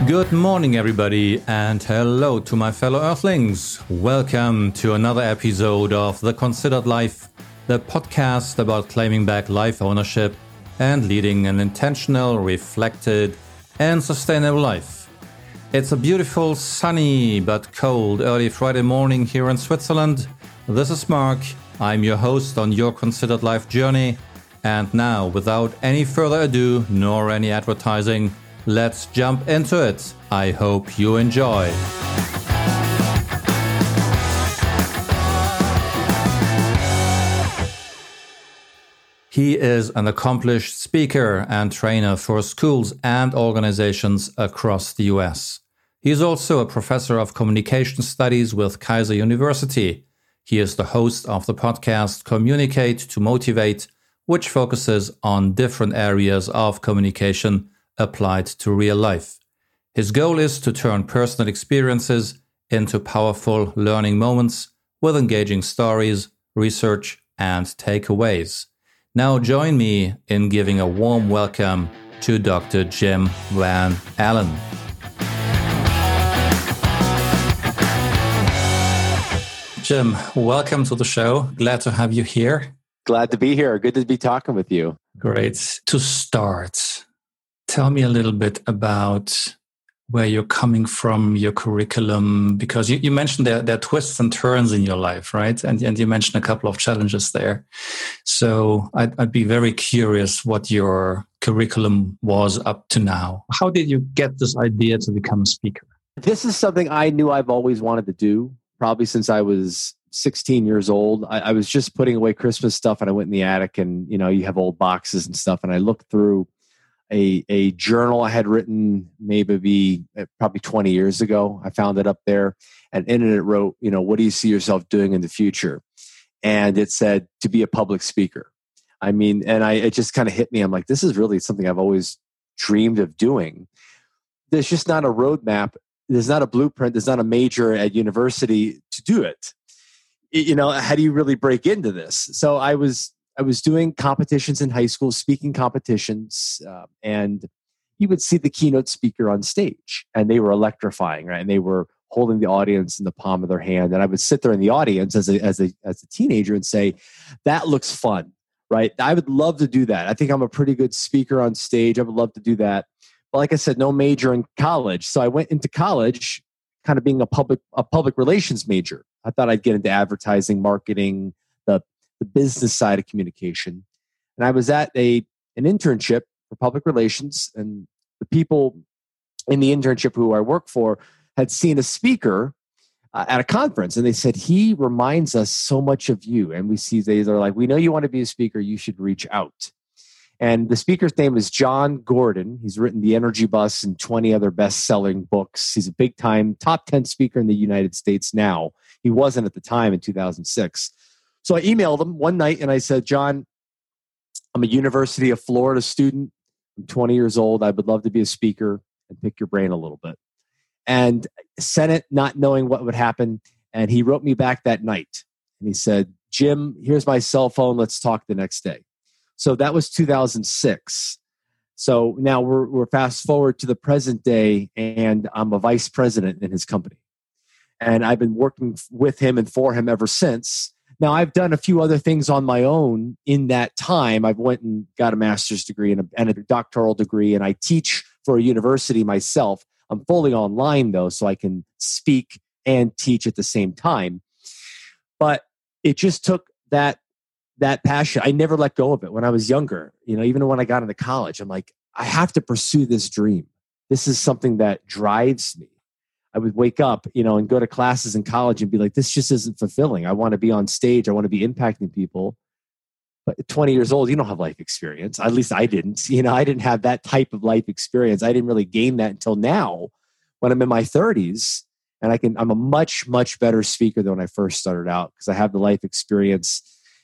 Good morning, everybody, and hello to my fellow Earthlings. Welcome to another episode of The Considered Life, the podcast about claiming back life ownership and leading an intentional, reflected, and sustainable life. It's a beautiful, sunny, but cold early Friday morning here in Switzerland. This is Mark. I'm your host on your Considered Life journey. And now, without any further ado, nor any advertising, let's jump into it. I hope you enjoy. He is an accomplished speaker and trainer for schools and organizations across the US. He is also a professor of communication studies with Kaiser University. He is the host of the podcast Communicate to Motivate, which focuses on different areas of communication applied to real life. His goal is to turn personal experiences into powerful learning moments with engaging stories, research, and takeaways. Now join me in giving a warm welcome to Dr. Jim Van Allen. Jim, welcome to the show. Glad to have you here. Glad to be here. Good to be talking with you. Great. To start, tell me a little bit about where you're coming from, your curriculum, because you mentioned there are twists and turns in your life, right? And you mentioned a couple of challenges there. So I'd be very curious what your curriculum was up to now. How did you get this idea to become a speaker? This is something I knew I've always wanted to do, probably since I was 16 years old. I was just putting away Christmas stuff and I went in the attic and, you have old boxes and stuff. And I looked through a journal I had written probably 20 years ago. I found it up there and in it wrote, what do you see yourself doing in the future? And it said to be a public speaker. It just kind of hit me. I'm like, this is really something I've always dreamed of doing. There's just not a roadmap. There's not a blueprint. There's not a major at university to do it. How do you really break into this? So I was doing competitions in high school, speaking competitions, and you would see the keynote speaker on stage, and they were electrifying, right? And they were holding the audience in the palm of their hand, and I would sit there in the audience as a teenager and say, "That looks fun, right? I would love to do that. I think I'm a pretty good speaker on stage. I would love to do that." But like I said, no major in college, so I went into college, kind of being a public relations major. I thought I'd get into advertising, marketing, the business side of communication. And I was at an internship for public relations, and the people in the internship who I work for had seen a speaker at a conference, and they said, "He reminds us so much of you." And they're like, "We know you want to be a speaker. You should reach out." And the speaker's name is John Gordon. He's written The Energy Bus and 20 other best-selling books. He's a big-time top 10 speaker in the United States now. He wasn't at the time in 2006. So I emailed him one night and I said, "John, I'm a University of Florida student. I'm 20 years old. I would love to be a speaker and pick your brain a little bit." And sent it not knowing what would happen. And he wrote me back that night. And he said, "Jim, here's my cell phone. Let's talk the next day." So that was 2006. So now we're fast forward to the present day, and I'm a vice president in his company. And I've been working with him and for him ever since. Now, I've done a few other things on my own in that time. I've went and got a master's degree and a doctoral degree, and I teach for a university myself. I'm fully online, though, so I can speak and teach at the same time. But it just took that passion. I never let go of it when I was younger. Even when I got into college, I'm like, I have to pursue this dream. This is something that drives me. I would wake up, and go to classes in college and be like, this just isn't fulfilling. I want to be on stage. I want to be impacting people. But at 20 years old, you don't have life experience. At least I didn't. I didn't have that type of life experience. I didn't really gain that until now when I'm in my 30s. And I'm a much, much better speaker than when I first started out because I have the life experience.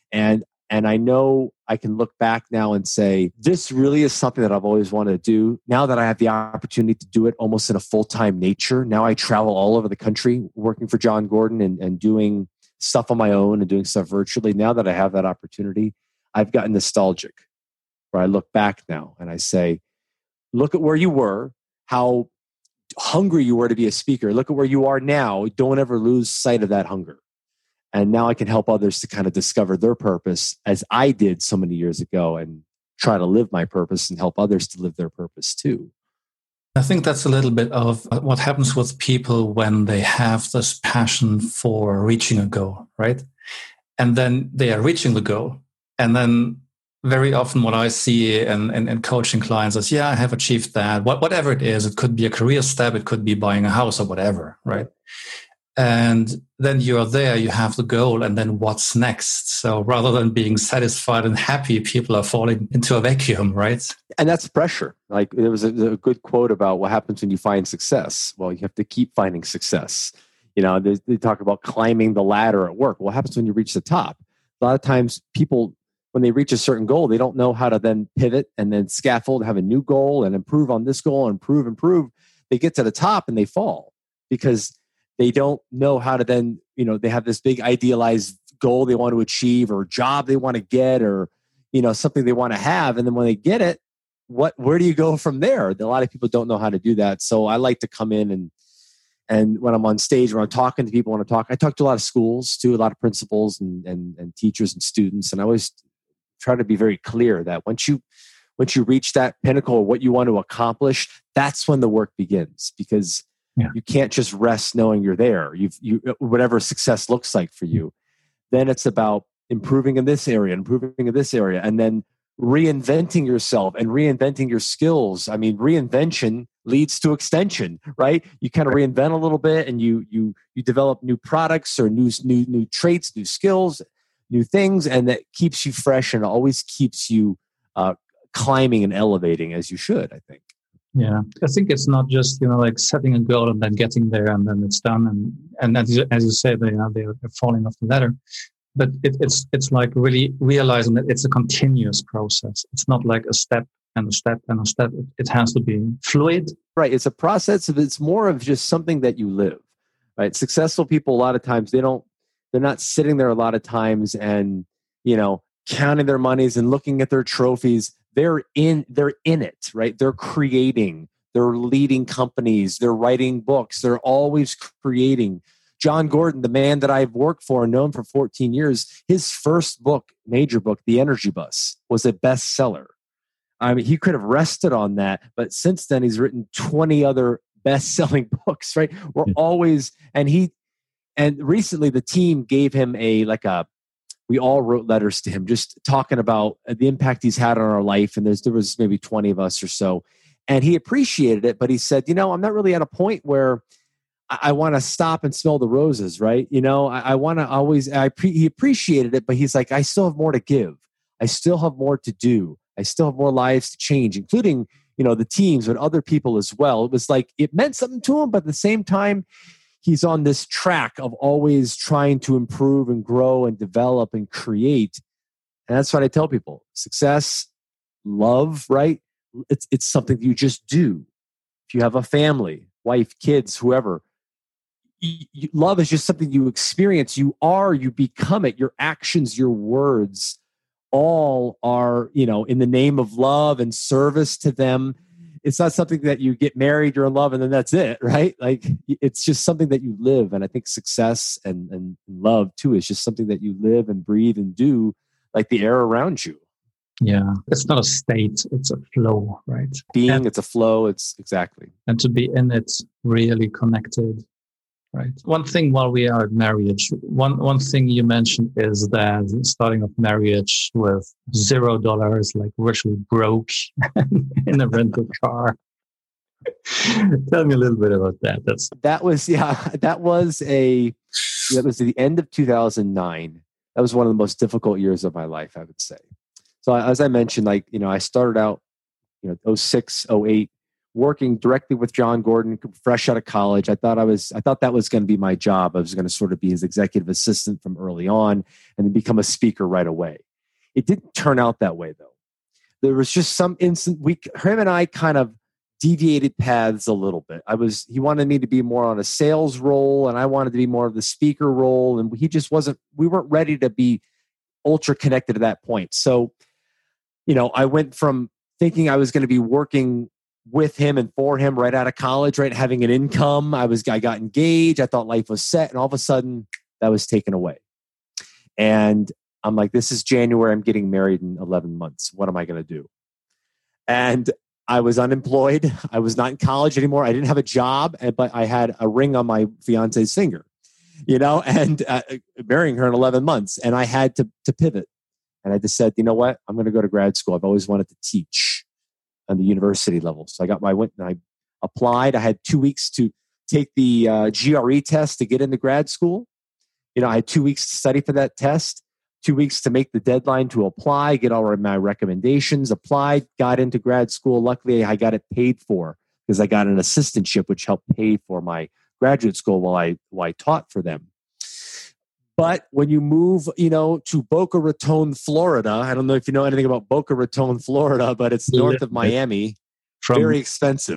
And I know I can look back now and say, this really is something that I've always wanted to do. Now that I have the opportunity to do it almost in a full-time nature, now I travel all over the country working for John Gordon and doing stuff on my own and doing stuff virtually. Now that I have that opportunity, I've gotten nostalgic where I look back now and I say, look at where you were, how hungry you were to be a speaker. Look at where you are now. Don't ever lose sight of that hunger. And now I can help others to kind of discover their purpose as I did so many years ago and try to live my purpose and help others to live their purpose too. I think that's a little bit of what happens with people when they have this passion for reaching a goal, right? And then they are reaching the goal. And then very often what I see in coaching clients is, yeah, I have achieved that. Whatever it is, it could be a career step, it could be buying a house or whatever, right? And then you're there, you have the goal, and then what's next? So rather than being satisfied and happy, people are falling into a vacuum, right? And that's pressure. Like there was a good quote about what happens when you find success. Well, you have to keep finding success. You know, they talk about climbing the ladder at work. What happens when you reach the top? A lot of times people, when they reach a certain goal, they don't know how to then pivot and then scaffold, have a new goal and improve on this goal and improve. They get to the top and they fall because they don't know how to then, you know, they have this big idealized goal they want to achieve or job they want to get or, you know, something they want to have. And then when they get it, where do you go from there? A lot of people don't know how to do that. So I like to come in and when I'm on stage, when I'm talking to people, I talk to a lot of schools too, a lot of principals and teachers and students. And I always try to be very clear that once you reach that pinnacle of what you want to accomplish, that's when the work begins because you can't just rest knowing you're there. You whatever success looks like for you. Then it's about improving in this area, and then reinventing yourself and reinventing your skills. I mean, reinvention leads to extension, right? You kind of reinvent a little bit, and you develop new products or new traits, new skills, new things, and that keeps you fresh and always keeps you climbing and elevating as you should, I think. Yeah, I think it's not just, you know, like setting a goal and then getting there and then it's done. And as you say, they're falling off the ladder. But it's like really realizing that it's a continuous process. It's not like a step and a step and a step. It has to be fluid. Right. It's a process. It's more of just something that you live. Right. Successful people, a lot of times, they're not sitting there a lot of times and, you know, counting their monies and looking at their trophies. They're in it, right? They're creating, they're leading companies, they're writing books, they're always creating. John Gordon, the man that I've worked for and known for 14 years, his first book, major book, The Energy Bus, was a bestseller. I mean, he could have rested on that, but since then he's written 20 other best-selling books, right? We're always, and recently the team gave him we all wrote letters to him just talking about the impact he's had on our life. And there was maybe 20 of us or so. And he appreciated it, but he said, you know, I'm not really at a point where I want to stop and smell the roses, right? You know, I want to always, he appreciated it, but he's like, I still have more to give. I still have more to do. I still have more lives to change, including, you know, the teams and other people as well. It was like, it meant something to him, but at the same time, he's on this track of always trying to improve and grow and develop and create. And that's what I tell people. Success, love, right? It's something you just do. If you have a family, wife, kids, whoever, love is just something you experience. You become it. Your actions, your words, all are, you know, in the name of love and service to them. It's not something that you get married, you're in love, and then that's it, right? Like it's just something that you live. And I think success and love too is just something that you live and breathe and do like the air around you. Yeah. It's not a state, it's a flow, right? It's a flow. It's exactly. And to be in it, really connected. Right. One thing while we are at marriage, one thing you mentioned is that starting off marriage with $0, like virtually broke in a rental car. Tell me a little bit about that. That was the end of 2009. That was one of the most difficult years of my life, I would say. So as I mentioned, like, you know, I started out, 06, 08, working directly with John Gordon, fresh out of college. I thought that was going to be my job. I was going to sort of be his executive assistant from early on and then become a speaker right away. It didn't turn out that way, though. There was just some instant, him and I kind of deviated paths a little bit. He wanted me to be more on a sales role and I wanted to be more of the speaker role. And we weren't ready to be ultra connected at that point. So, I went from thinking I was going to be working with him and for him right out of college, right? Having an income. I got engaged. I thought life was set. And all of a sudden that was taken away. And I'm like, this is January. I'm getting married in 11 months. What am I going to do? And I was unemployed. I was not in college anymore. I didn't have a job, but I had a ring on my fiance's finger, and marrying her in 11 months. And I had to pivot. And I just said, you know what? I'm going to go to grad school. I've always wanted to teach on the university level. So I went and I applied. I had 2 weeks to take the GRE test to get into grad school. I had 2 weeks to study for that test, 2 weeks to make the deadline to apply, get all of my recommendations, applied, got into grad school. Luckily, I got it paid for because I got an assistantship, which helped pay for my graduate school while I taught for them. But when you move, to Boca Raton, Florida, I don't know if you know anything about Boca Raton, Florida, but it's north of Miami. Very expensive.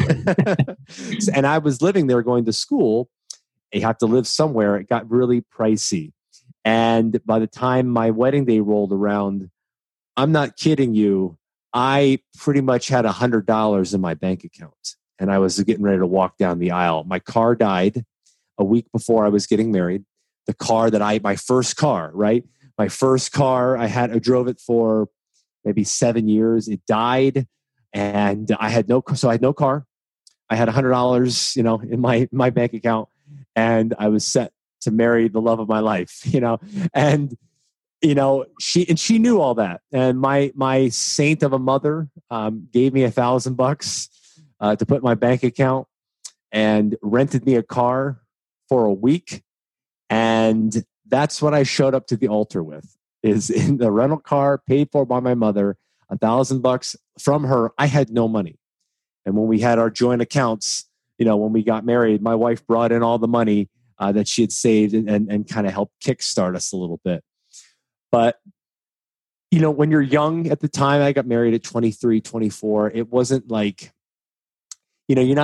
And I was living there going to school. You have to live somewhere. It got really pricey. And by the time my wedding day rolled around, I'm not kidding you, I pretty much had $100 in my bank account. And I was getting ready to walk down the aisle. My car died a week before I was getting married. The car my first car, right? My first car, I drove it for maybe 7 years. It died and I had no car. I had $100, in my bank account and I was set to marry the love of my life, and, she knew all that. And my saint of a mother gave me $1,000 to put in my bank account and rented me a car for a week. And that's what I showed up to the altar with, is in the rental car paid for by my mother, $1,000 from her. I had no money. And when we had our joint accounts, when we got married, my wife brought in all the money that she had saved and kind of helped kickstart us a little bit. But, when you're young at the time, I got married at 23, 24. It wasn't like, you're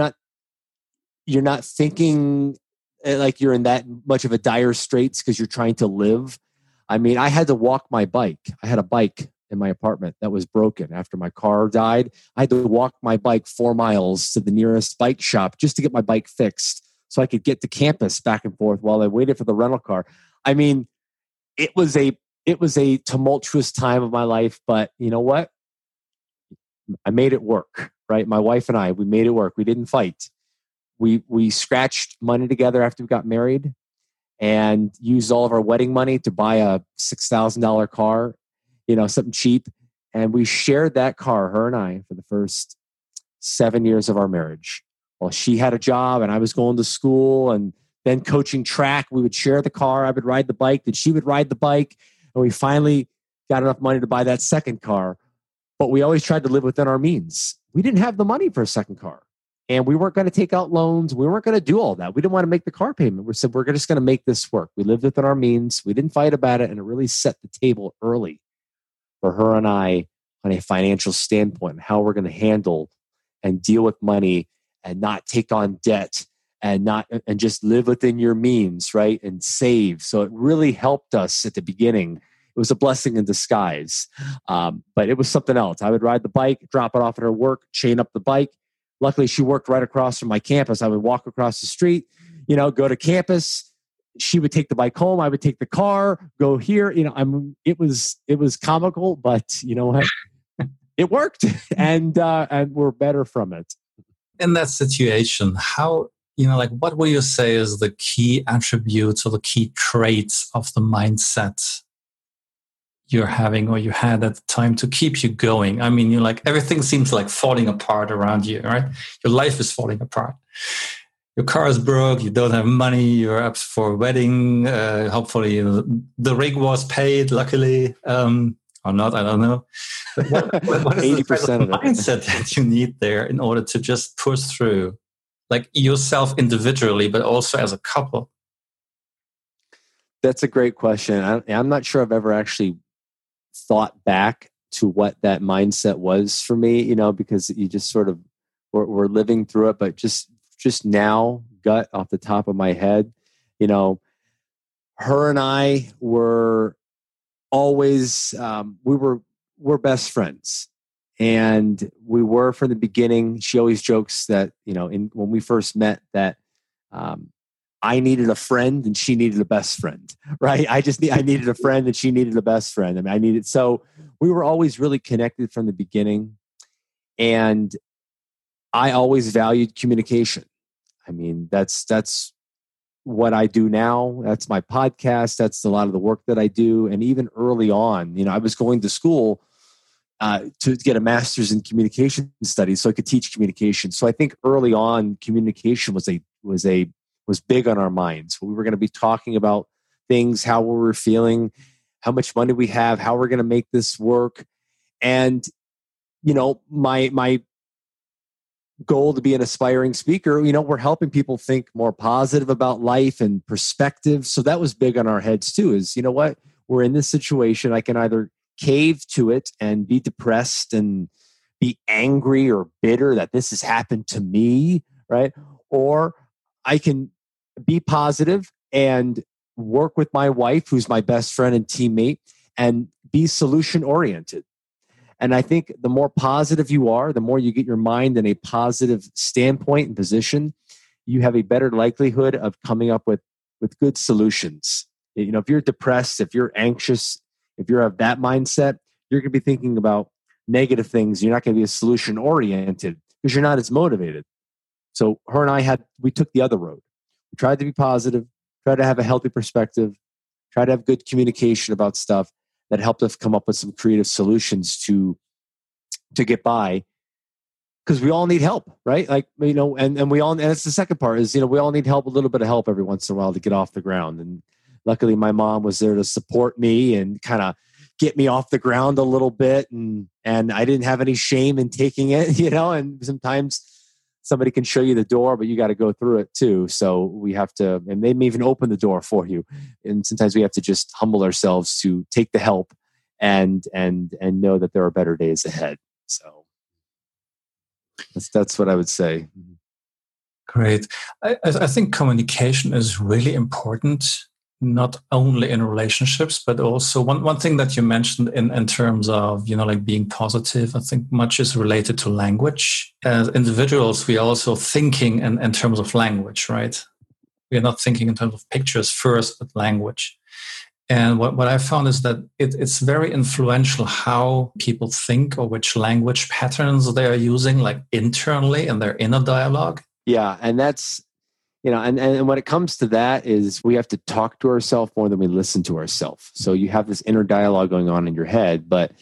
not thinking like you're in that much of a dire straits because you're trying to live. I mean, I had to walk my bike. I had a bike in my apartment that was broken after my car died. I had to walk my bike 4 miles to the nearest bike shop just to get my bike fixed so I could get to campus back and forth while I waited for the rental car. I mean, it was a tumultuous time of my life, but you know what? I made it work, right? My wife and I, we made it work. We didn't fight. We scratched money together after we got married and used all of our wedding money to buy a $6,000 car, something cheap. And we shared that car, her and I, for the first 7 years of our marriage. Well, she had a job and I was going to school and then coaching track. We would share the car. I would ride the bike. Then she would ride the bike. And we finally got enough money to buy that second car. But we always tried to live within our means. We didn't have the money for a second car. And we weren't going to take out loans. We weren't going to do all that. We didn't want to make the car payment. We said, we're just going to make this work. We lived within our means. We didn't fight about it. And it really set the table early for her and I on a financial standpoint, and how we're going to handle and deal with money and not take on debt and just live within your means, right? And save. So it really helped us at the beginning. It was a blessing in disguise. But it was something else. I would ride the bike, drop it off at her work, chain up the bike. Luckily, she worked right across from my campus. I would walk across the street, go to campus. She would take the bike home. I would take the car, go here. It was comical, but you know what? It worked, and we're better from it. In that situation, how, what will you say is the key attributes or the key traits of the mindset you're having or you had at the time to keep you going? I mean, everything seems like falling apart around you, right? Your life is falling apart. Your car is broke. You don't have money. You're up for a wedding. Hopefully, the ring was paid. Luckily, or not. I don't know. What is 80% of the mindset that you need there in order to just push through, like yourself individually, but also as a couple? That's a great question. I'm not sure I've ever actually thought back to what that mindset was for me, because you just sort of we're living through it, but just now, gut off the top of my head, her and I were always we're best friends, And we were from the beginning. She always jokes that, when we first met, that I needed a friend and she needed a best friend, right? I needed a friend and she needed a best friend. I mean, so we were always really connected from the beginning. And I always valued communication. I mean, that's what I do now. That's my podcast. That's a lot of the work that I do. And even early on, I was going to school to get a master's in communication studies so I could teach communication. So I think early on, communication was big on our minds. We were going to be talking about things, how we were feeling, how much money we have, how we're going to make this work. And, my goal to be an aspiring speaker, we're helping people think more positive about life and perspective. So that was big on our heads too, is, what, we're in this situation. I can either cave to it and be depressed and be angry or bitter that this has happened to me, right? Or I can be positive and work with my wife, who's my best friend and teammate, and be solution oriented. And I think the more positive you are, the more you get your mind in a positive standpoint and position, you have a better likelihood of coming up with good solutions. If you're depressed, if you're anxious, if you're of that mindset, you're going to be thinking about negative things. You're not going to be as solution oriented because you're not as motivated. So her and we took the other road. We tried to be positive, tried to have a healthy perspective, tried to have good communication about stuff that helped us come up with some creative solutions to get by. Because we all need help, right? And we all, and it's the second part is, we all need help, a little bit of help every once in a while to get off the ground. And luckily my mom was there to support me and kind of get me off the ground a little bit. And I didn't have any shame in taking it, and sometimes somebody can show you the door, but you got to go through it too. So we have to, and they may even open the door for you. And sometimes we have to just humble ourselves to take the help and know that there are better days ahead. So that's what I would say. Great. I think communication is really important, not only in relationships, but also one thing that you mentioned in terms of, like being positive. I think much is related to language. As individuals, we are also thinking in terms of language, right? We are not thinking in terms of pictures first, but language. And what I found is that it's very influential how people think or which language patterns they are using, like internally in their inner dialogue. Yeah. And that's, and when it comes to that is we have to talk to ourselves more than we listen to ourselves. So you have this inner dialogue going on in your head. But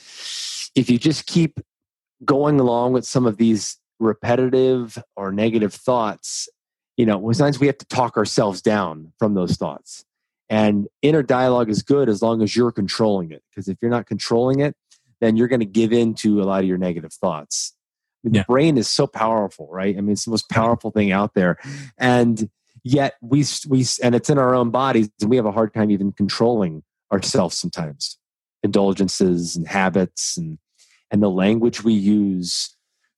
if you just keep going along with some of these repetitive or negative thoughts, sometimes we have to talk ourselves down from those thoughts. And inner dialogue is good as long as you're controlling it. Because if you're not controlling it, then you're going to give in to a lot of your negative thoughts. The brain is so powerful, right? I mean, it's the most powerful thing out there. And yet we and it's in our own bodies, and we have a hard time even controlling ourselves sometimes. Indulgences and habits and the language we use.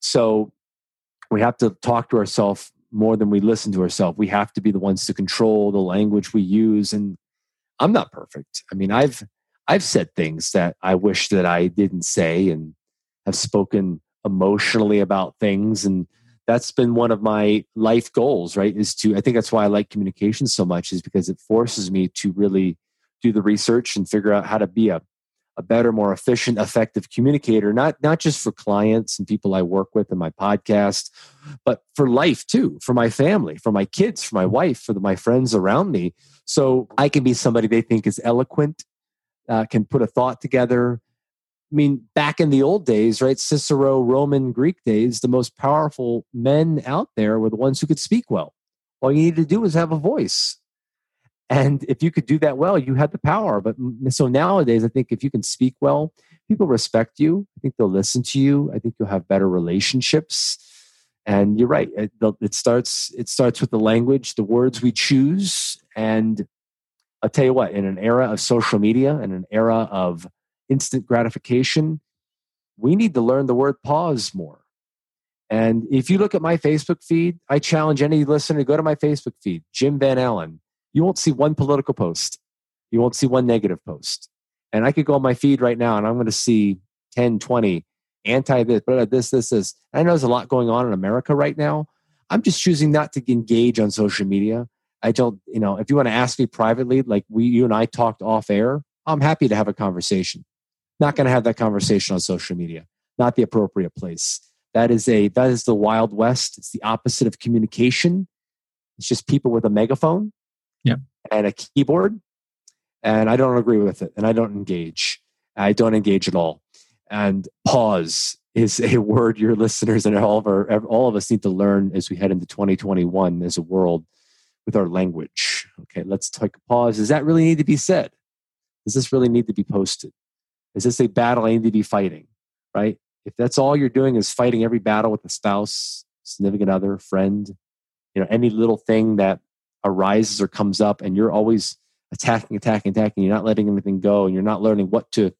So we have to talk to ourselves more than we listen to ourselves. We have to be the ones to control the language we use. And I'm not perfect. I mean, I've said things that I wish that I didn't say, and have spoken emotionally about things. And that's been one of my life goals, right? I think that's why I like communication so much, is because it forces me to really do the research and figure out how to be a better, more efficient, effective communicator, not just for clients and people I work with in my podcast, but for life too, for my family, for my kids, for my wife, for my friends around me. So I can be somebody they think is eloquent, can put a thought together. I mean, back in the old days, right? Cicero, Roman, Greek days, the most powerful men out there were the ones who could speak well. All you needed to do was have a voice. And if you could do that well, you had the power. But so nowadays, I think if you can speak well, people respect you. I think they'll listen to you. I think you'll have better relationships. And you're right. It starts with the language, the words we choose. And I'll tell you what, in an era of social media and an era of instant gratification, we need to learn the word pause more. And if you look at my Facebook feed, I challenge any listener to go to my Facebook feed, Jim Van Allen. You won't see one political post. You won't see one negative post. And I could go on my feed right now and I'm going to see 10, 20 anti this, but this. I know there's a lot going on in America right now. I'm just choosing not to engage on social media. I don't, if you want to ask me privately, like you and I talked off air, I'm happy to have a conversation. Not going to have that conversation on social media. Not the appropriate place. That is the Wild West. It's the opposite of communication. It's just people with a megaphone and a keyboard. And I don't agree with it. And I don't engage. I don't engage at all. And pause is a word your listeners and all of us need to learn as we head into 2021 as a world with our language. Okay, let's take a pause. Does that really need to be said? Does this really need to be posted? Is this a battle I need to be fighting? Right? If that's all you're doing is fighting every battle with a spouse, significant other, friend, any little thing that arises or comes up, and you're always attacking, you're not letting anything go, and you're not learning what to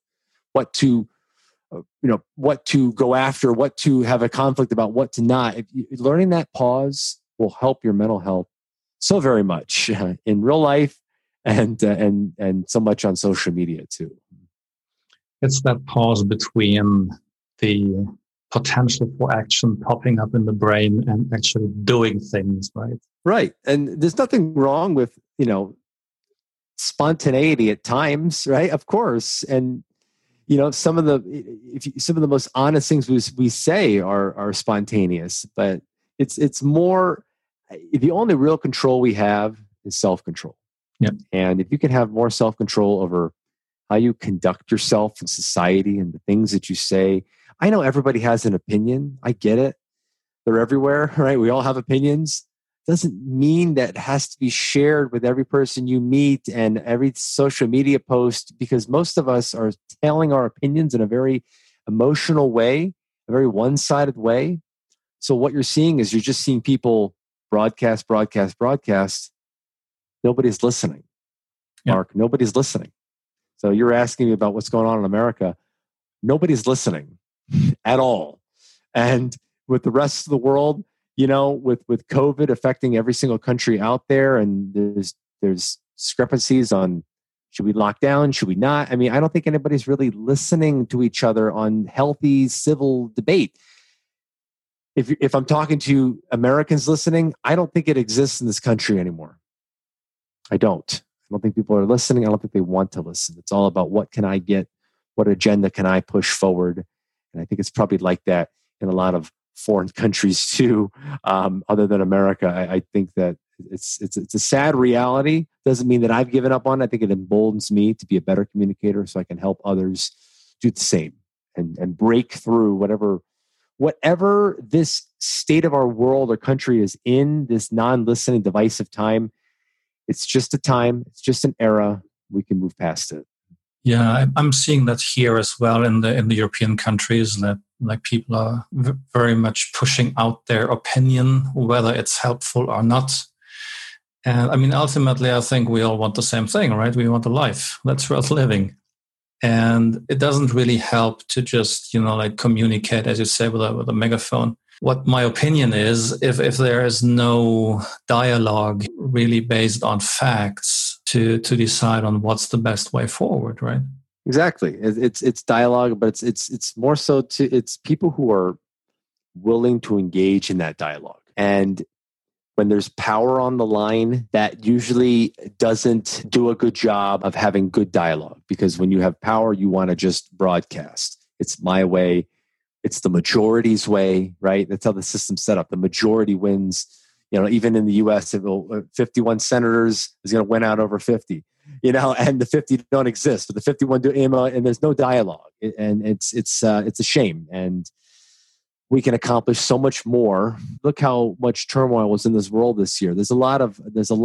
go after, what to have a conflict about, what to not. Learning that pause will help your mental health so very much in real life and so much on social media too. It's that pause between the potential for action popping up in the brain and actually doing things, right? Right. And there's nothing wrong with, spontaneity at times, right? Of course. And, some of the most honest things we say are spontaneous, but it's more, the only real control we have is self-control. Yeah. And if you can have more self-control over how you conduct yourself in society and the things that you say. I know everybody has an opinion. I get it. They're everywhere, right? We all have opinions. Doesn't mean that it has to be shared with every person you meet and every social media post, because most of us are telling our opinions in a very emotional way, a very one-sided way. So what you're seeing is you're just seeing people broadcast. Nobody's listening. Yeah. Mark, nobody's listening. So you're asking me about what's going on in America. Nobody's listening at all. And with the rest of the world, with COVID affecting every single country out there, and there's discrepancies on should we lock down, should we not? I mean, I don't think anybody's really listening to each other on healthy civil debate. If I'm talking to Americans listening, I don't think it exists in this country anymore. I don't think people are listening. I don't think they want to listen. It's all about what can I get? What agenda can I push forward? And I think it's probably like that in a lot of foreign countries too, other than America. I think that it's a sad reality. Doesn't mean that I've given up on it. I think it emboldens me to be a better communicator so I can help others do the same and break through whatever this state of our world or country is in, this non-listening divisive time. It's just a time. It's just an era. We can move past it. Yeah, I'm seeing that here as well in the European countries, that like people are very much pushing out their opinion, whether it's helpful or not. And I mean, ultimately, I think we all want the same thing, right? We want a life that's worth living. And it doesn't really help to just, communicate, as you say, with a megaphone. What my opinion is, if there is no dialogue really based on facts to decide on what's the best way forward, right? Exactly. It's dialogue, but it's more so it's people who are willing to engage in that dialogue. And when there's power on the line, that usually doesn't do a good job of having good dialogue, because when you have power, you want to just broadcast. It's my way. It's the majority's way, right? That's how the system's set up. The majority wins. Even in the U.S., 51 senators is going to win out over 50. And the 50 don't exist, but the 51 do, and there's no dialogue, and it's a shame. And we can accomplish so much more. Look how much turmoil was in this world this year. There's a lot of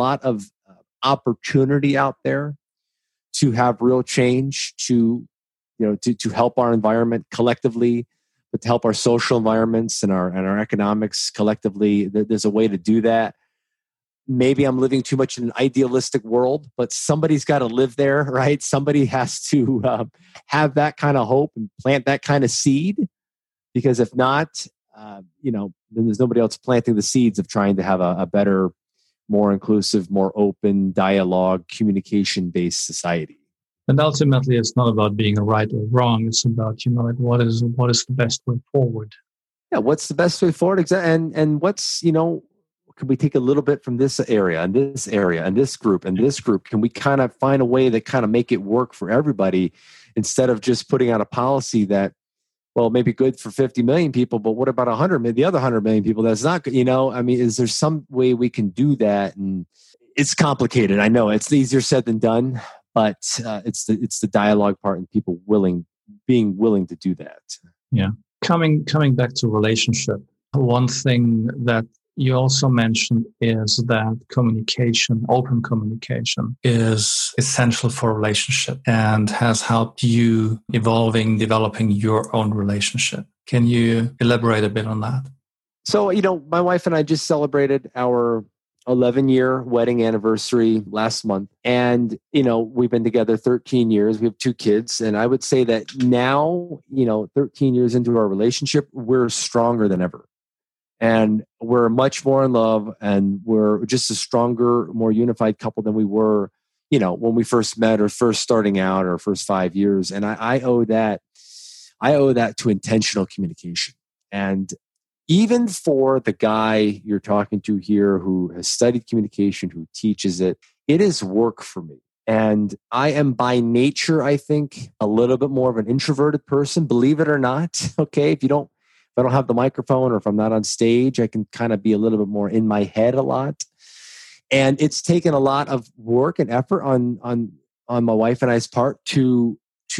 opportunity out there to have real change, to help our environment collectively, but to help our social environments and our economics collectively. There's a way to do that. Maybe I'm living too much in an idealistic world, but somebody's got to live there, right? Somebody has to have that kind of hope and plant that kind of seed. Because if not, then there's nobody else planting the seeds of trying to have a better, more inclusive, more open, dialogue, communication-based society. And ultimately, it's not about being right or wrong. It's about, like what is the best way forward? Yeah, what's the best way forward? And what's, can we take a little bit from this area and this area and this group and this group? Can we kind of find a way that kind of make it work for everybody instead of just putting out a policy that, well, maybe good for 50 million people, but what about 100, maybe the other 100 million people that's not good? I mean, is there some way we can do that? And it's complicated. I know it's easier said than done, but it's the dialogue part and people being willing to do that. Yeah. Coming back to relationship, one thing that you also mentioned is that open communication is essential for a relationship and has helped you developing your own relationship. Can you elaborate a bit on that? So, my wife and I just celebrated our 11-year wedding anniversary last month. And, we've been together 13 years. We have 2 kids. And I would say that now, 13 years into our relationship, we're stronger than ever. And we're much more in love, and we're just a stronger, more unified couple than we were, when we first met or first starting out or first 5 years. And I owe that to intentional communication. And even for the guy you're talking to here who has studied communication, who teaches it, it is work for me. And I am by nature, I think, a little bit more of an introverted person, believe it or not. Okay. If I don't have the microphone or if I'm not on stage, I can kind of be a little bit more in my head a lot. And it's taken a lot of work and effort on my wife and I's part to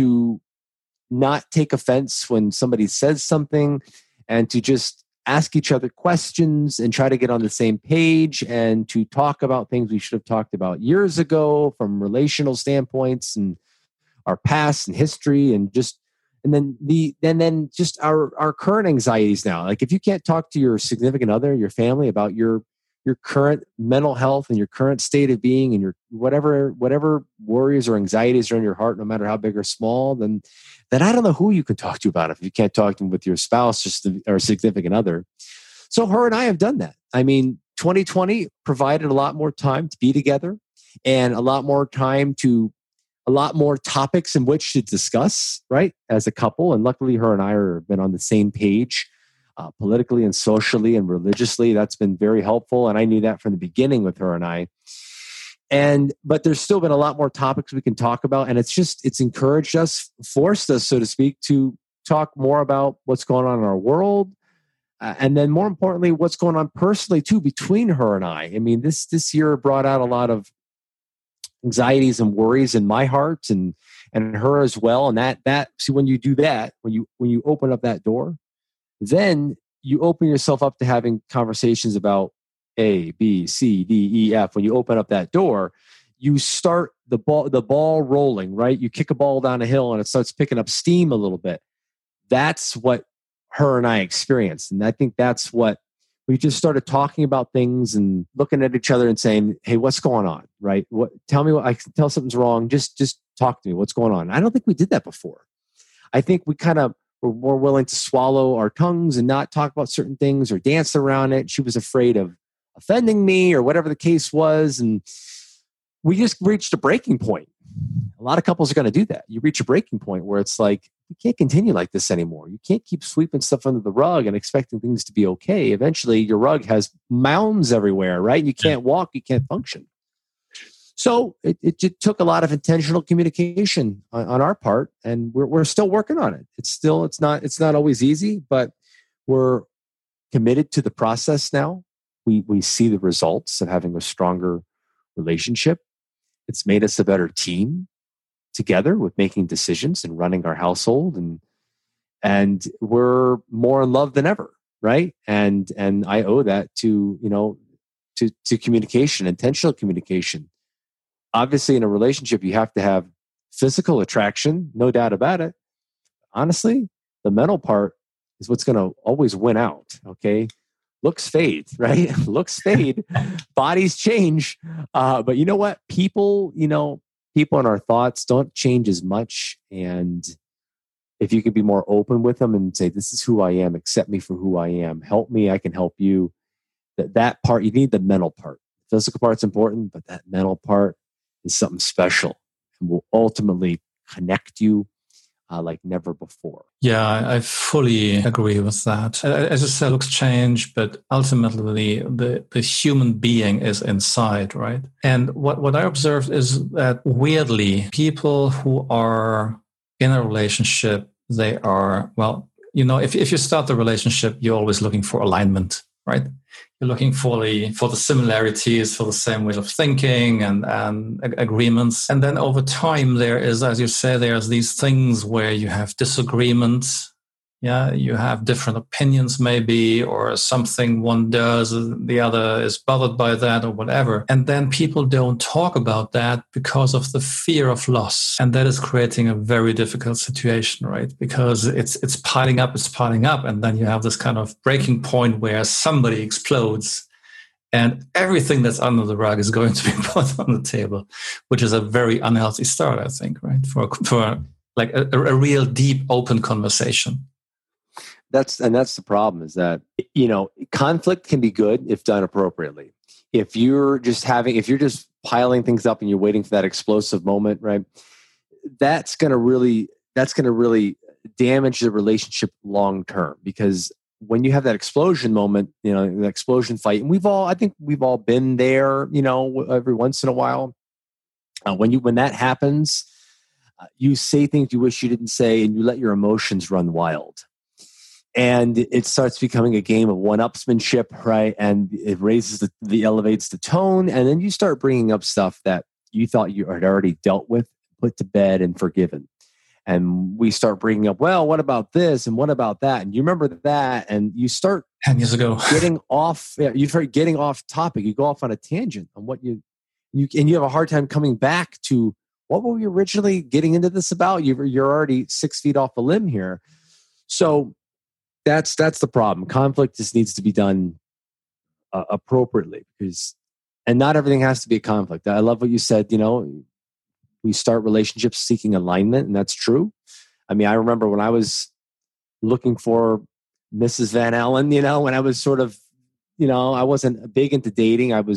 not take offense when somebody says something and to just ask each other questions and try to get on the same page and to talk about things we should have talked about years ago from relational standpoints and our past and history and then just our current anxieties now. Like if you can't talk to your significant other, your family about your current mental health and your current state of being and your whatever worries or anxieties are in your heart, no matter how big or small, then I don't know who you can talk to about it if you can't talk to them with your spouse or significant other. So her and I have done that. I mean, 2020 provided a lot more time to be together and a lot more topics in which to discuss, right, as a couple. And luckily, her and I have been on the same page politically and socially and religiously. That's been very helpful. And I knew that from the beginning with her and I. But there's still been a lot more topics we can talk about. And it's encouraged us, forced us, so to speak, to talk more about what's going on in our world. And then more importantly, what's going on personally too, between her and I. I mean, this year brought out a lot of anxieties and worries in my heart and her as well. And that see, when you do that, when you open up that door, then you open yourself up to having conversations about A, B, C, D, E, F. When you open up that door, you start the ball rolling, right? You kick a ball down a hill and it starts picking up steam a little bit. That's what her and I experienced. And I think that's what we just started talking about things and looking at each other and saying, hey, what's going on? Right? Tell me what I can tell something's wrong. Just talk to me. What's going on? I don't think we did that before. I think we kind of were more willing to swallow our tongues and not talk about certain things or dance around it. She was afraid of offending me or whatever the case was. And we just reached a breaking point. A lot of couples are going to do that. You reach a breaking point where it's like, you can't continue like this anymore. You can't keep sweeping stuff under the rug and expecting things to be okay. Eventually, your rug has mounds everywhere, right? You can't walk, you can't function. So it took a lot of intentional communication on our part, and we're still working on it. It's not always easy, but we're committed to the process now. We see the results of having a stronger relationship. It's made us a better team together with making decisions and running our household, and we're more in love than ever, right? And I owe that to communication, intentional communication. Obviously, in a relationship, you have to have physical attraction, no doubt about it. Honestly, the mental part is what's going to always win out. Okay, looks fade, right? Looks fade, bodies change, but you know what? People in our thoughts don't change as much. And if you can be more open with them and say, "This is who I am. Accept me for who I am. Help me. I can help you." That part, you need the mental part. The physical part's important, but that mental part is something special. and will ultimately connect you like never before. Yeah, I fully agree with that. As you said, looks change, but ultimately the human being is inside, right? And what I observed is that weirdly, people who are in a relationship, they are, well, if you start the relationship, you're always looking for alignment, right? You're looking for the similarities, for the same ways of thinking and agreements. And then over time, there is, as you say, there's these things where you have disagreements. Yeah, you have different opinions maybe, or something one does, the other is bothered by that or whatever. And then people don't talk about that because of the fear of loss. And that is creating a very difficult situation, right? Because it's piling up. And then you have this kind of breaking point where somebody explodes and everything that's under the rug is going to be put on the table, which is a very unhealthy start, I think, right? For like a real deep, open conversation. That's the problem, is that, conflict can be good if done appropriately. If you're just piling things up and you're waiting for that explosive moment, right? That's going to really damage the relationship long term, because when you have that explosion moment, an explosion fight, and I think we've all been there, every once in a while. When that happens, you say things you wish you didn't say, and you let your emotions run wild. And it starts becoming a game of one-upsmanship, right? And it elevates the tone. And then you start bringing up stuff that you thought you had already dealt with, put to bed, and forgiven. And we start bringing up, well, what about this? And what about that? And you remember that. And you start 10 years ago getting off. You start getting off topic. You go off on a tangent on what you have a hard time coming back to what were we originally getting into this about? You're already 6 feet off a limb here. So that's the problem. Conflict just needs to be done appropriately, and not everything has to be a conflict. I love what you said. We start relationships seeking alignment, and that's true. I mean, I remember when I was looking for Mrs. Van Allen, when I was sort of, I wasn't big into dating. I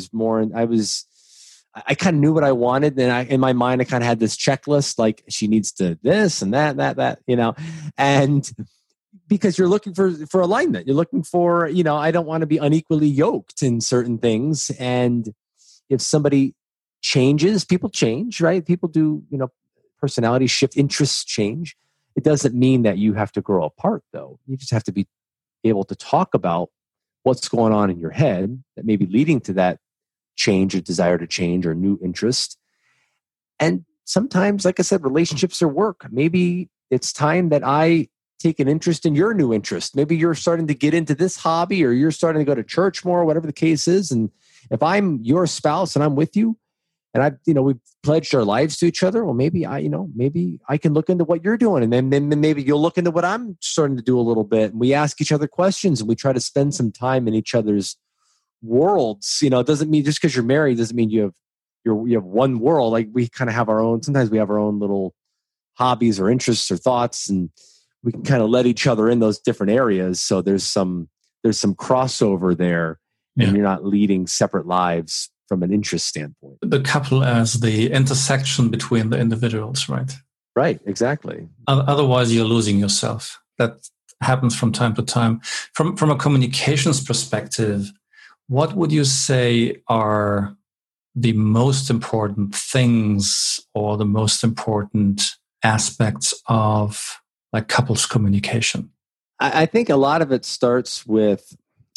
kind of knew what I wanted. And in my mind, I kind of had this checklist, like she needs to this and that, and because you're looking for alignment. You're looking for, I don't want to be unequally yoked in certain things. And if somebody changes, people change, right? People do, personality shift, interests change. It doesn't mean that you have to grow apart, though. You just have to be able to talk about what's going on in your head that may be leading to that change or desire to change or new interest. And sometimes, like I said, relationships are work. Maybe it's time that I take an interest in your new interest. Maybe you're starting to get into this hobby, or you're starting to go to church more, whatever the case is. And if I'm your spouse and I'm with you, and we've pledged our lives to each other, well, maybe I can look into what you're doing, and then maybe you'll look into what I'm starting to do a little bit. And we ask each other questions, and we try to spend some time in each other's worlds. It doesn't mean just because you're married doesn't mean you have one world. Like, we kind of have our own. Sometimes we have our own little hobbies or interests or thoughts, and we can kind of let each other in those different areas. So there's some crossover there, and you're not leading separate lives from an interest standpoint. The couple as the intersection between the individuals, right? Right, exactly. Otherwise, you're losing yourself. That happens from time to time. From a communications perspective, what would you say are the most important things or the most important aspects of like couples communication? I think a lot of it starts with,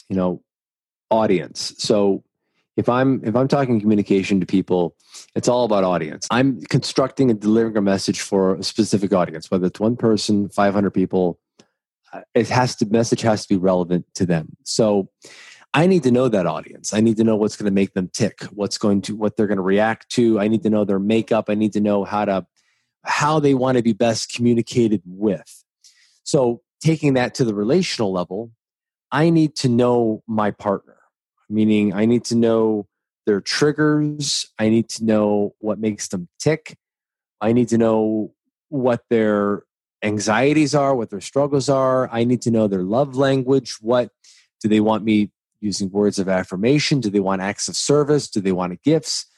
audience. So if I'm talking communication to people, it's all about audience. I'm constructing and delivering a message for a specific audience, whether it's one person, 500 people. Message has to be relevant to them. So I need to know that audience. I need to know what's going to make them tick, what they're going to react to. I need to know their makeup. I need to know how they want to be best communicated with. So taking that to the relational level, I need to know my partner, meaning I need to know their triggers. I need to know what makes them tick. I need to know what their anxieties are, what their struggles are. I need to know their love language. What do they want me using words of affirmation? Do they want acts of service? Do they want gifts?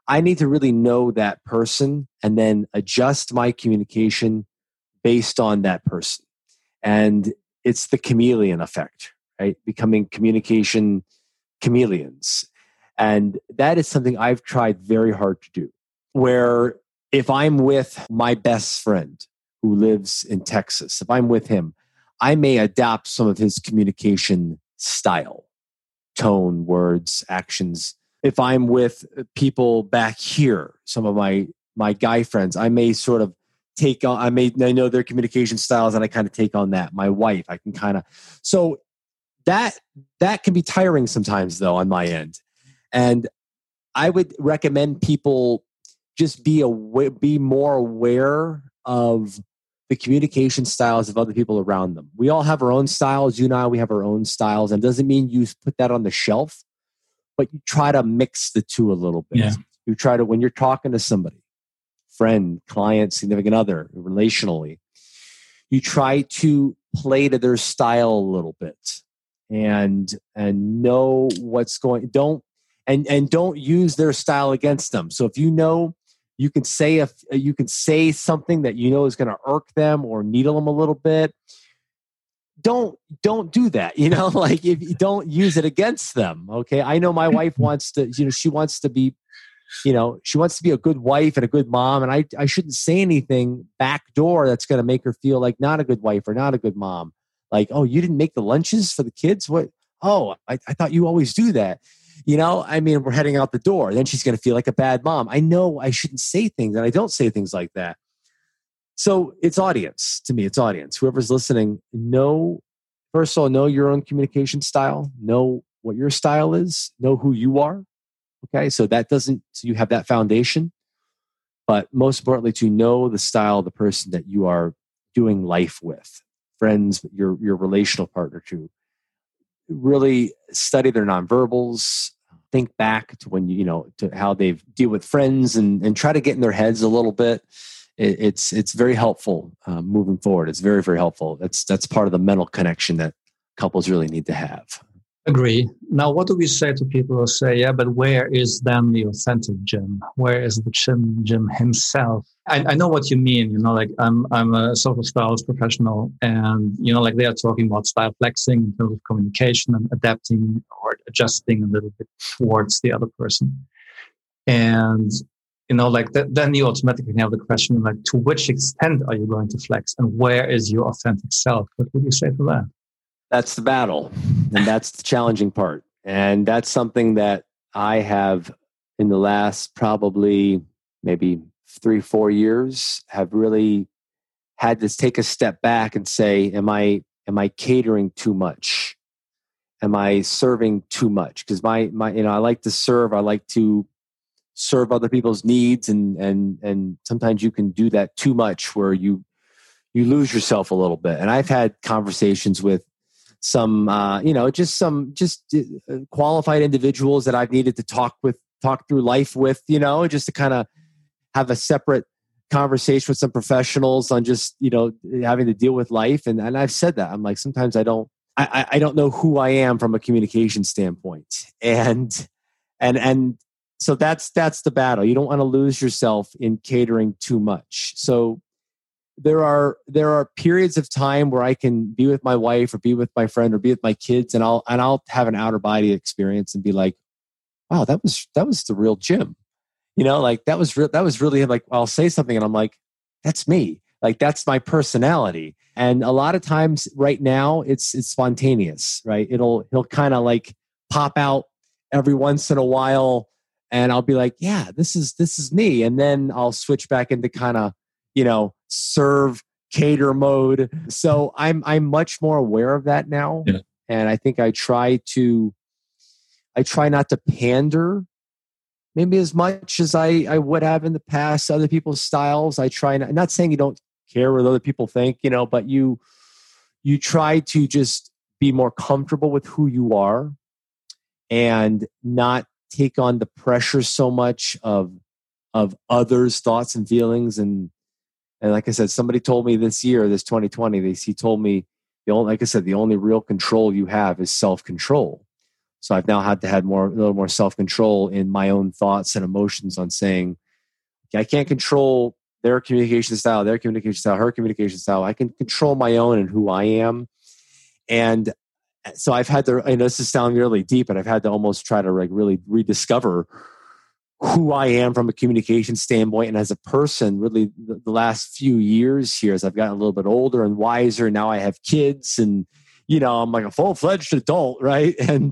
I need to really know that person and then adjust my communication based on that person. And it's the chameleon effect, right? Becoming communication chameleons. And that is something I've tried very hard to do. Where if I'm with my best friend who lives in Texas, if I'm with him, I may adopt some of his communication style, tone, words, actions. If I'm with people back here, some of my guy friends, I may sort of take on, I know their communication styles and I kind of take on that. My wife, I can kind of, so that can be tiring sometimes though on my end. And I would recommend people just be more aware of the communication styles of other people around them. We all have our own styles. You and I, we have our own styles. And it doesn't mean you put that on the shelf, but you try to mix the two a little bit. Yeah. You try to, when you're talking to somebody, friend, client, significant other, relationally, you try to play to their style a little bit and know what's going, don't use their style against them. So if you know, you can say something that you know is going to irk them or needle them a little bit. Don't do that. Like if you don't use it against them. Okay. I know my wife wants to, she wants to be a good wife and a good mom. And I shouldn't say anything backdoor that's going to make her feel like not a good wife or not a good mom. Like, oh, you didn't make the lunches for the kids? What? Oh, I thought you always do that. We're heading out the door. Then she's going to feel like a bad mom. I know I shouldn't say things, and I don't say things like that. So it's audience. To me, it's audience. Whoever's listening, first of all, know your own communication style. Know what your style is. Know who you are. Okay, so you have that foundation. But most importantly, to know the style of the person that you are doing life with, friends, your relational partner too. Really study their nonverbals. Think back to when to how they deal with friends, and try to get in their heads a little bit. It's very helpful moving forward. It's very, very helpful. That's part of the mental connection that couples really need to have. Agree. Now, what do we say to people who say, yeah, but where is then the authentic Jim? Where is the Jim himself? I know what you mean. Like I'm a social styles professional, and like they are talking about style flexing in terms of communication and adapting or adjusting a little bit towards the other person. And like that, then you automatically have the question, like, to which extent are you going to flex, and where is your authentic self? What would you say to that? That's the battle, and that's the challenging part. And that's something that I have in the last probably maybe 3-4 years have really had to take a step back and say, am I catering too much? Am I serving too much? Because my I like to serve. I like to serve other people's needs, and sometimes you can do that too much where you lose yourself a little bit. And I've had conversations with some qualified individuals that I've needed to talk through life with, just to kind of have a separate conversation with some professionals on just, having to deal with life. And I've said that. I'm like, sometimes I don't know who I am from a communication standpoint. And so that's the battle. You don't want to lose yourself in catering too much. So there are periods of time where I can be with my wife or be with my friend or be with my kids, and I'll have an outer body experience and be like, wow, that was the real Jim. Like that was really him. Like, I'll say something and I'm like, that's me. Like that's my personality. And a lot of times right now it's spontaneous, right? He'll kind of like pop out every once in a while, and I'll be like, yeah, this is me. And then I'll switch back into kind of, serve cater mode. So I'm much more aware of that now. Yeah. And I think I try not to pander maybe as much as I would have in the past, other people's styles. I try not saying you don't care what other people think, but you try to just be more comfortable with who you are and not take on the pressure so much of others' thoughts and feelings. And like I said, somebody told me this year, this 2020, he told me, the only real control you have is self-control. So I've now had to have a little more self-control in my own thoughts and emotions on saying, I can't control their communication style, her communication style. I can control my own and who I am. And so I've had to, I know this is sounding really deep, but I've had to almost try to like really rediscover who I am from a communication standpoint. And as a person, really the last few years here, as I've gotten a little bit older and wiser, now I have kids and, I'm like a full-fledged adult, right? And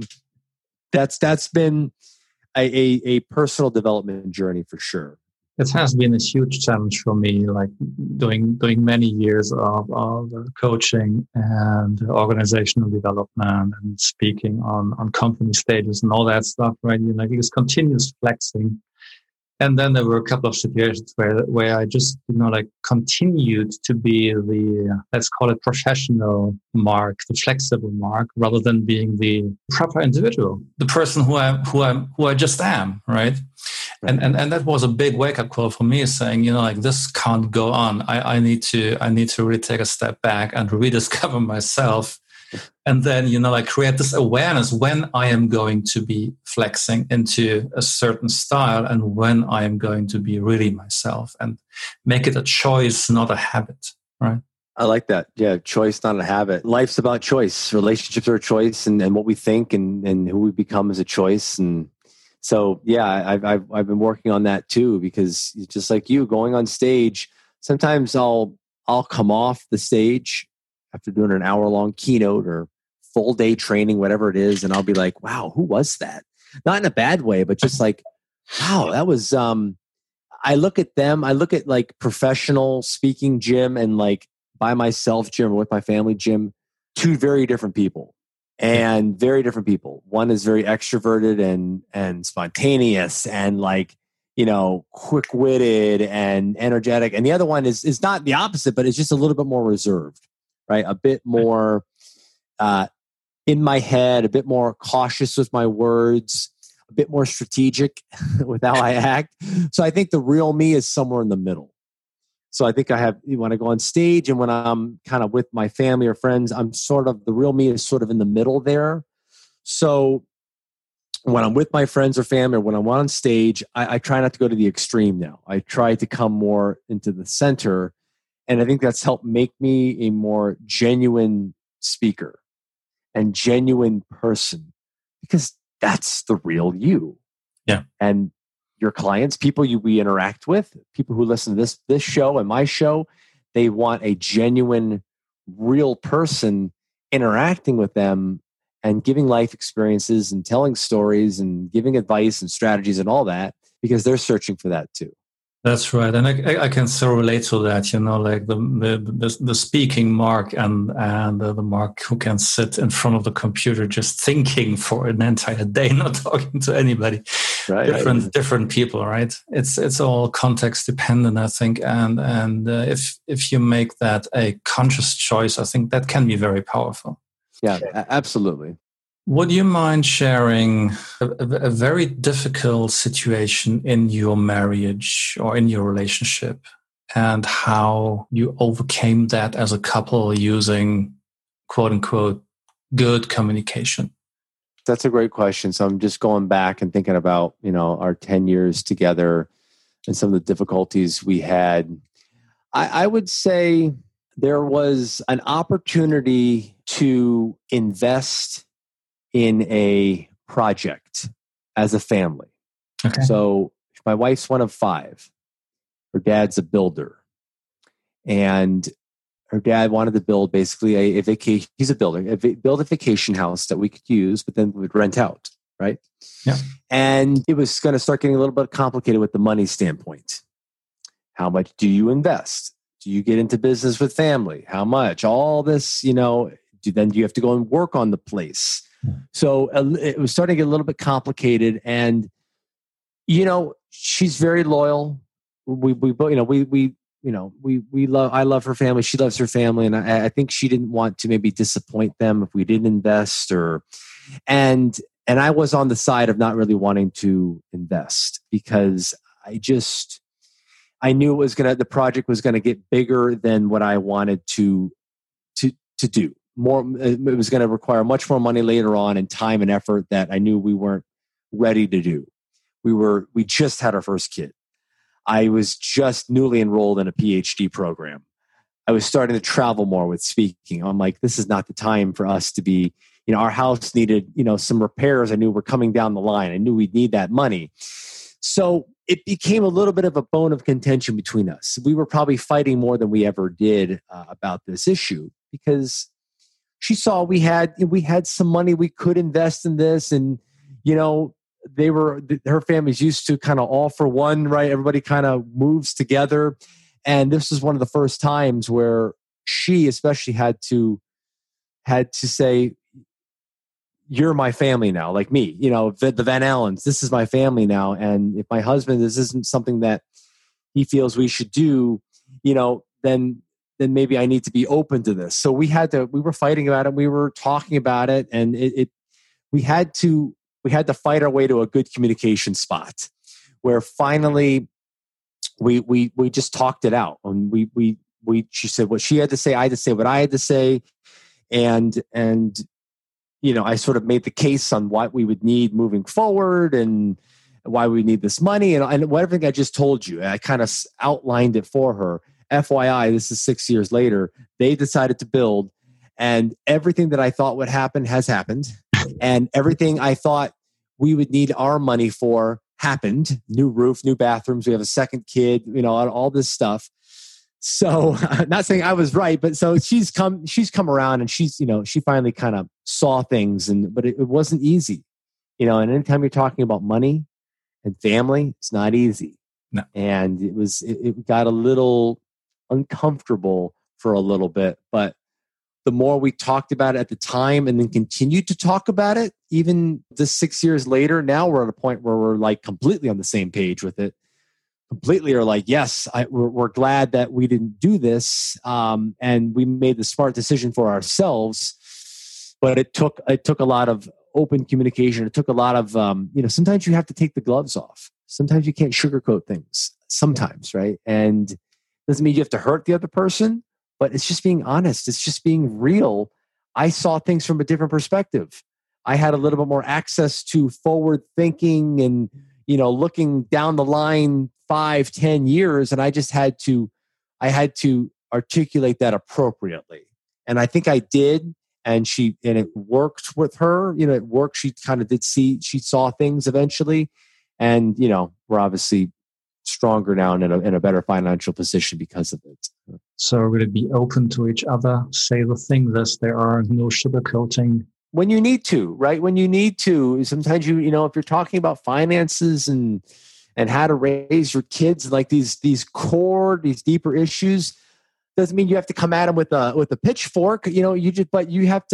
that's been a personal development journey for sure. It has been a huge challenge for me, like doing many years of coaching and organizational development and speaking on company stages and all that stuff, right? Like this continuous flexing. And then there were a couple of situations where I just, like continued to be the, let's call it professional Mark, the flexible Mark, rather than being the proper individual, the person who I just am, right? And that was a big wake up call for me, saying, like this can't go on. I need to really take a step back and rediscover myself. And then, like create this awareness when I am going to be flexing into a certain style and when I am going to be really myself, and make it a choice, not a habit, right? I like that. Yeah. Choice, not a habit. Life's about choice. Relationships are a choice, and what we think and who we become is a choice. And so, yeah, I've been working on that too, because just like you going on stage, sometimes I'll come off the stage after doing an hour-long keynote or full day training, whatever it is, and I'll be like, wow, who was that? Not in a bad way, but just like, wow, that was, I look at like professional speaking Jim and like by myself Jim or with my family Jim, two very different people. And very different people. One is very extroverted and spontaneous and like, quick-witted and energetic. And the other one is not the opposite, but it's just a little bit more reserved, right? A bit more in my head, a bit more cautious with my words, a bit more strategic with how I act. So I think the real me is somewhere in the middle. So I think when I go on stage and when I'm kind of with my family or friends, the real me is sort of in the middle there. So when I'm with my friends or family or when I'm on stage, I try not to go to the extreme now. I try to come more into the center. And I think that's helped make me a more genuine speaker and genuine person, because that's the real you. Yeah. And your clients, people we interact with, people who listen to this show and my show, they want a genuine, real person interacting with them and giving life experiences and telling stories and giving advice and strategies and all that, because they're searching for that too. That's right, and I can so relate to that. Like the speaking Mark and the Mark who can sit in front of the computer just thinking for an entire day, not talking to anybody. Right. Different people, right? It's all context dependent, I think, and if you make that a conscious choice, I think that can be very powerful. Yeah, absolutely. Would you mind sharing a very difficult situation in your marriage or in your relationship and how you overcame that as a couple using quote unquote good communication? That's a great question. So I'm just going back and thinking about, our 10 years together and some of the difficulties we had. I would say there was an opportunity to invest in a project as a family. Okay. So my wife's one of 5. Her dad's a builder. And her dad wanted to build basically a vacation. He's a builder. Build a vacation house that we could use, but then we would rent out, right? Yeah. And it was going to start getting a little bit complicated with the money standpoint. How much do you invest? Do you get into business with family? How much? All this, then do you have to go and work on the place? So it was starting to get a little bit complicated, and she's very loyal. I love her family. She loves her family, and I think she didn't want to maybe disappoint them if we didn't invest, and I was on the side of not really wanting to invest because I knew the project was gonna get bigger than what I wanted to do. it was going to require much more money later on and time and effort that I knew we weren't ready to do. We just had our first kid. I was just newly enrolled in a PhD program. I was starting to travel more with speaking. I'm like, this is not the time for us to be, our house needed, some repairs. I knew were coming down the line. I knew we'd need that money. So it became a little bit of a bone of contention between us. We were probably fighting more than we ever did about this issue, because she saw we had some money we could invest in this, and her family's used to kind of all for one, right? Everybody kind of moves together, and this was one of the first times where she especially had to say, "You're my family now," like me, the Van Allens. This is my family now, and if my husband, this isn't something that he feels we should do, then maybe I need to be open to this. So we were fighting about it. We were talking about it, and we had to fight our way to a good communication spot where finally we just talked it out. And she said what she had to say, I had to say what I had to say. And I sort of made the case on what we would need moving forward and why we need this money and whatever I just told you. I kind of outlined it for her. FYI, this is 6 years later. They decided to build, and everything that I thought would happen has happened. And everything I thought we would need our money for happened. New roof, new bathrooms. We have a second kid, all this stuff. So not saying I was right, but so she's come around, and she finally kind of saw things, but it wasn't easy, and anytime you're talking about money and family, it's not easy. No. And it got a little uncomfortable for a little bit, but the more we talked about it at the time and then continued to talk about it, even this 6 years later, now we're at a point where we're like completely on the same page with it. Completely are like, yes, we're glad that we didn't do this, and we made the smart decision for ourselves. But it took a lot of open communication. It took a lot of sometimes you have to take the gloves off. Sometimes you can't sugarcoat things. Sometimes, right? And doesn't mean you have to hurt the other person, but it's just being honest. It's just being real. I saw things from a different perspective. I had a little bit more access to forward thinking and looking down the line 5-10 years, and I had to articulate that appropriately, and I think I did, and it worked with her. It worked. She kind of she saw things eventually, and we're obviously stronger now and in a better financial position because of it. So really be open to each other, say the things as they are, no sugarcoating. When you need to, right? When you need to. Sometimes if you're talking about finances and how to raise your kids, like these deeper issues, doesn't mean you have to come at them with a pitchfork. We have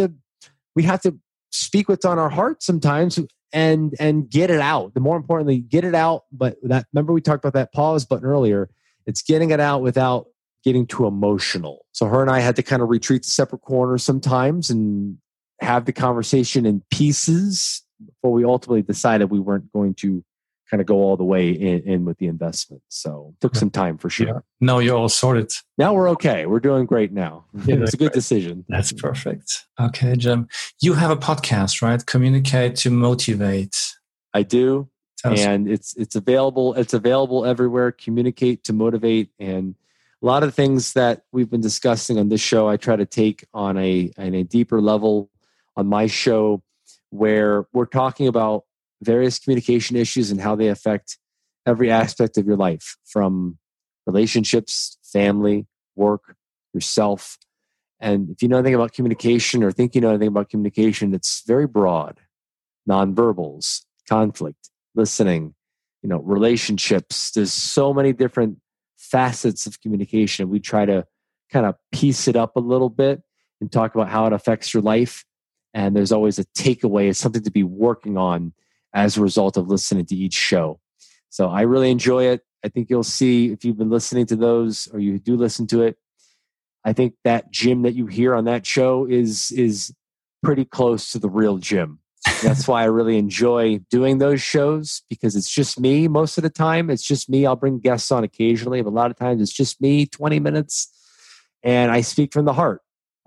to speak what's on our heart sometimes and get it out. The more importantly, get it out. But remember we talked about that pause button earlier. It's getting it out without getting too emotional. So her and I had to kind of retreat to separate corners sometimes and have the conversation in pieces before we ultimately decided we weren't going to kind of go all the way in with the investment. So it took some time for sure. Yeah. No, you're all sorted. Now we're okay. We're doing great now. Yeah, it's a good decision. That's perfect. Okay, Jim. You have a podcast, right? Communicate to Motivate. I do. And it's available. It's available everywhere. Communicate to Motivate. And a lot of the things that we've been discussing on this show, I try to take on a deeper level on my show, where we're talking about various communication issues and how they affect every aspect of your life, from relationships, family, work, yourself. And if you know anything about communication or think you know anything about communication, it's very broad. Nonverbals, conflict, listening, relationships. There's so many different facets of communication. We try to kind of piece it up a little bit and talk about how it affects your life. And there's always a takeaway, it's something to be working on as a result of listening to each show. So I really enjoy it. I think you'll see, if you've been listening to those or you do listen to it, I think that Jim that you hear on that show is pretty close to the real Jim. That's why I really enjoy doing those shows, because it's just me most of the time. It's just me. I'll bring guests on occasionally, but a lot of times it's just me, 20 minutes, and I speak from the heart.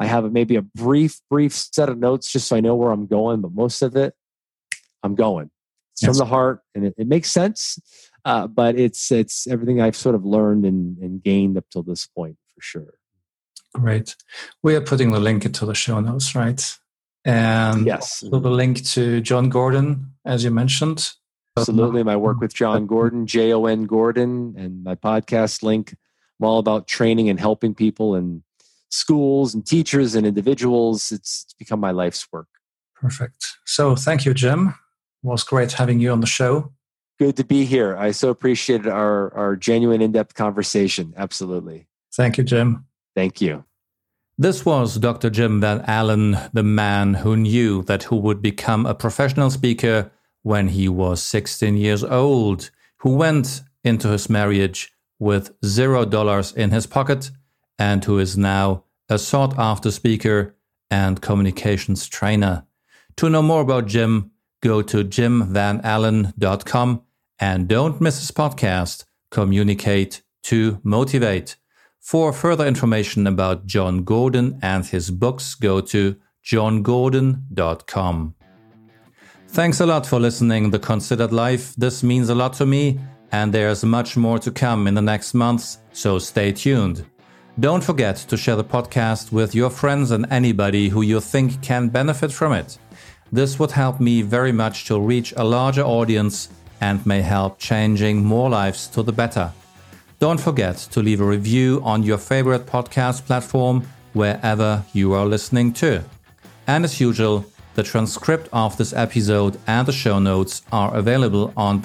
I have maybe a brief set of notes just so I know where I'm going, but most of it, I'm going. It's from the heart, and it makes sense. But it's everything I've sort of learned and gained up till this point, for sure. Great. We are putting the link into the show notes, right? And yes, the link to Jon Gordon, as you mentioned. Absolutely. My work with Jon Gordon, Jon Gordon, and my podcast link. I'm all about training and helping people in schools and teachers and individuals. It's become my life's work. Perfect. So thank you, Jim. It was great having you on the show. Good to be here. I so appreciated our genuine, in-depth conversation. Absolutely. Thank you, Jim. Thank you. This was Dr. Jim Van Allen, the man who knew that he would become a professional speaker when he was 16 years old, who went into his marriage with $0 in his pocket, and who is now a sought-after speaker and communications trainer. To know more about Jim, go to jimvanallen.com and don't miss his podcast, Communicate to Motivate. For further information about Jon Gordon and his books, go to jongordon.com. Thanks a lot for listening to The Considered Life. This means a lot to me, and there's much more to come in the next months, so stay tuned. Don't forget to share the podcast with your friends and anybody who you think can benefit from it. This would help me very much to reach a larger audience and may help changing more lives to the better. Don't forget to leave a review on your favorite podcast platform wherever you are listening to. And as usual, the transcript of this episode and the show notes are available on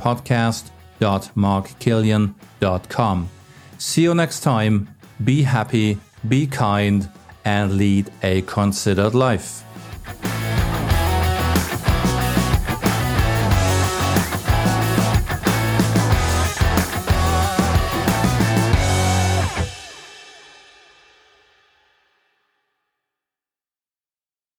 podcast.markkillian.com. See you next time. Be happy, be kind, and lead a considered life.